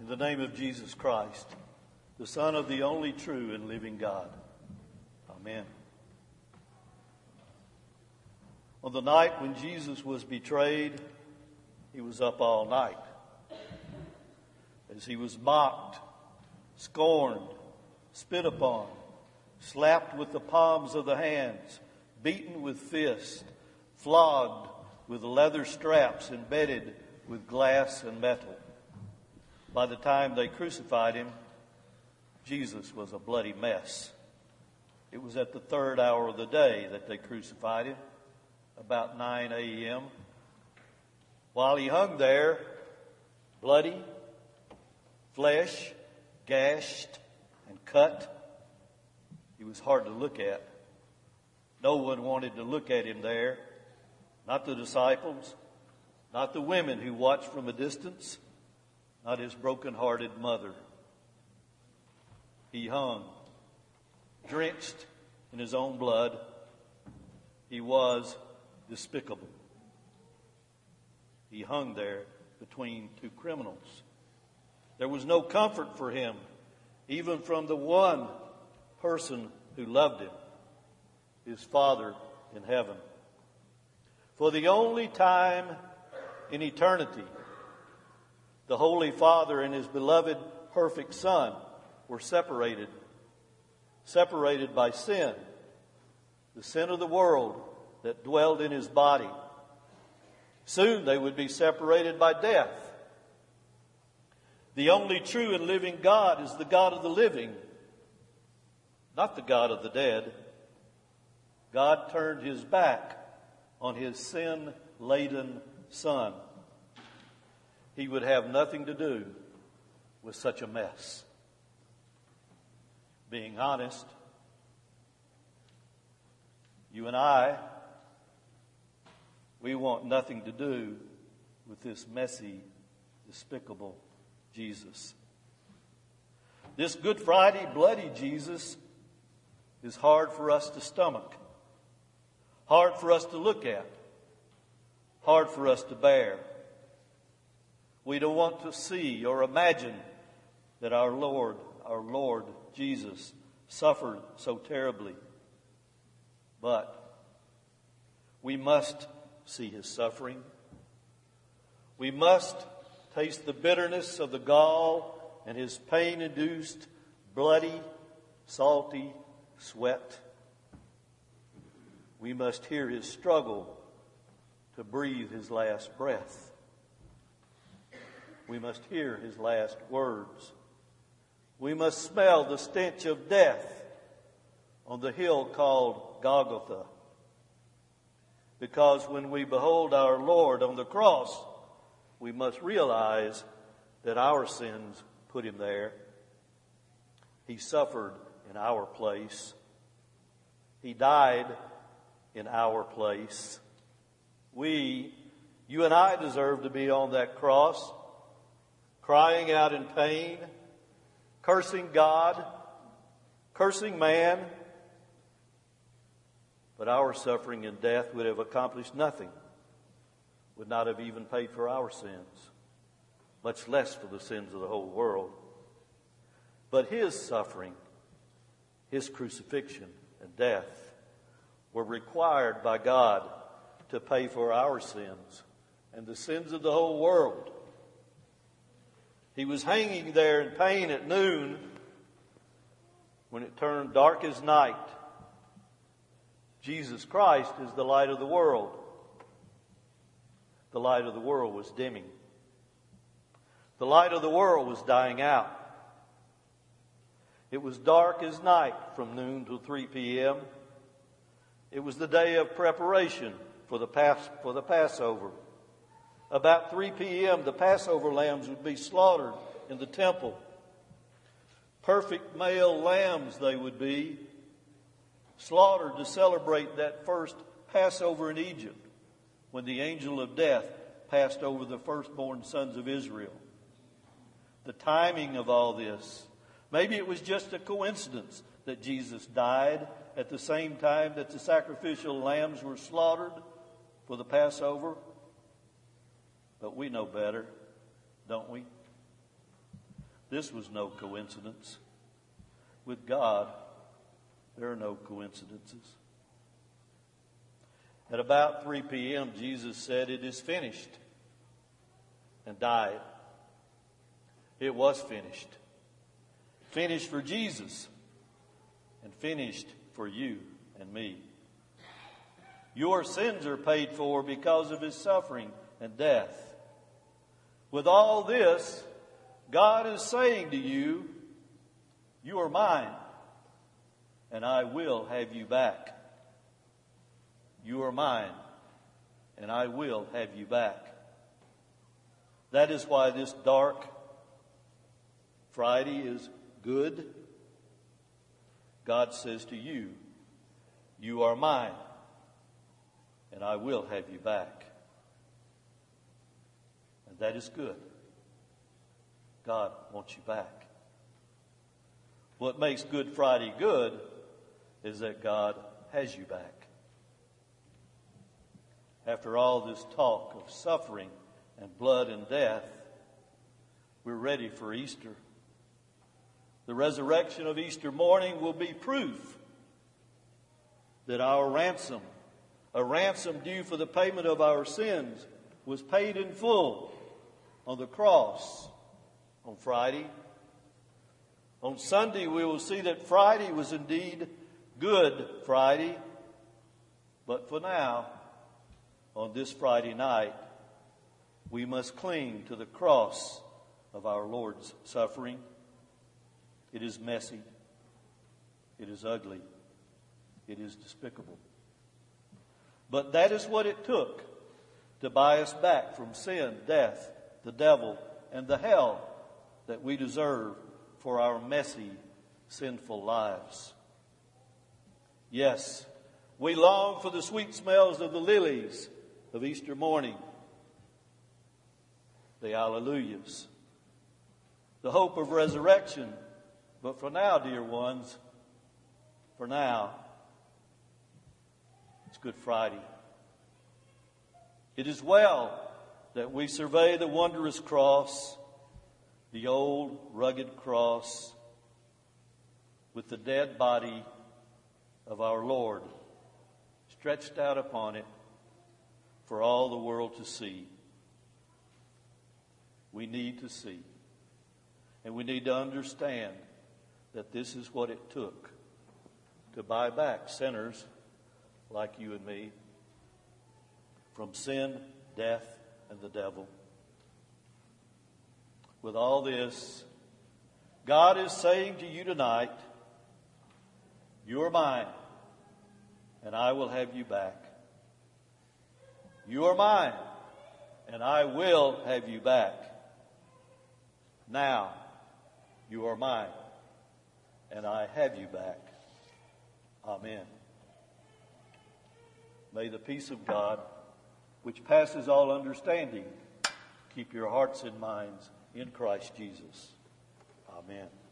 In the name of Jesus Christ, the Son of the only true and living God. Amen. On the night when Jesus was betrayed, he was up all night. As he was mocked, scorned, spit upon, slapped with the palms of the hands, beaten with fists, flogged with leather straps embedded with glass and metal. By the time they crucified him, Jesus was a bloody mess. It was at the third hour of the day that they crucified him, about 9 a.m. While he hung there, bloody, flesh, gashed, and cut, he was hard to look at. No one wanted to look at him there. Not the disciples, not the women who watched from a distance, not his broken-hearted mother. He hung, drenched in his own blood. He was despicable. He hung there between two criminals. There was no comfort for him, even from the one person who loved him, his Father in heaven. For the only time in eternity, the Holy Father and his beloved perfect Son were separated by sin, the sin of the world that dwelled in his body. Soon they would be separated by death. The only true and living God is the God of the living, not the God of the dead. God turned his back on his sin-laden Son. He would have nothing to do with such a mess. Being honest, you and I, we want nothing to do with this messy, despicable Jesus. This Good Friday bloody Jesus is hard for us to stomach, hard for us to look at, hard for us to bear. We don't want to see or imagine that our Lord Jesus suffered so terribly. But we must see his suffering. We must taste the bitterness of the gall and his pain-induced, bloody, salty sweat. We must hear his struggle to breathe his last breath. We must hear his last words. We must smell the stench of death on the hill called Golgotha. Because when we behold our Lord on the cross, we must realize that our sins put him there. He suffered in our place. He died in our place. You and I deserve to be on that cross, crying out in pain, cursing God, cursing man. But our suffering and death would have accomplished nothing, would not have even paid for our sins, much less for the sins of the whole world. But his suffering, his crucifixion and death were required by God to pay for our sins and the sins of the whole world. He was hanging there in pain at noon when it turned dark as night. Jesus Christ is the light of the world. The light of the world was dimming. The light of the world was dying out. It was dark as night from noon till 3 p.m. It was the day of preparation for the Passover. About 3 p.m., the Passover lambs would be slaughtered in the temple. Perfect male lambs they would be, slaughtered to celebrate that first Passover in Egypt, when the angel of death passed over the firstborn sons of Israel. The timing of all this, maybe it was just a coincidence that Jesus died at the same time that the sacrificial lambs were slaughtered for the Passover. But we know better, don't we? This was no coincidence. With God, there are no coincidences. At about 3 p.m., Jesus said, "It is finished," and died. It was finished. Finished for Jesus and finished for you and me. Your sins are paid for because of his suffering and death. With all this, God is saying to you, you are mine, and I will have you back. You are mine, and I will have you back. That is why this dark Friday is good. God says to you, you are mine, and I will have you back. And that is good. God wants you back. What makes Good Friday good is that God has you back. After all this talk of suffering and blood and death, we're ready for Easter. The resurrection of Easter morning will be proof that our ransom, a ransom due for the payment of our sins, was paid in full on the cross on Friday. On Sunday, we will see that Friday was indeed Good Friday. But for now, on this Friday night, we must cling to the cross of our Lord's suffering. It is messy. It is ugly. It is despicable. But that is what it took to buy us back from sin, death, the devil, and the hell that we deserve for our messy, sinful lives. Yes, we long for the sweet smells of the lilies of Easter morning, the Alleluias, the hope of resurrection. But for now, dear ones, for now, it's Good Friday. It is well that we survey the wondrous cross, the old rugged cross, with the dead body of our Lord stretched out upon it for all the world to see. We need to see, and we need to understand that this is what it took to buy back sinners like you and me from sin, death, and the devil. With all this, God is saying to you tonight, you are mine, and I will have you back. You are mine, and I will have you back. Now, you are mine, and I have you back. Amen. May the peace of God, which passes all understanding, keep your hearts and minds in Christ Jesus. Amen.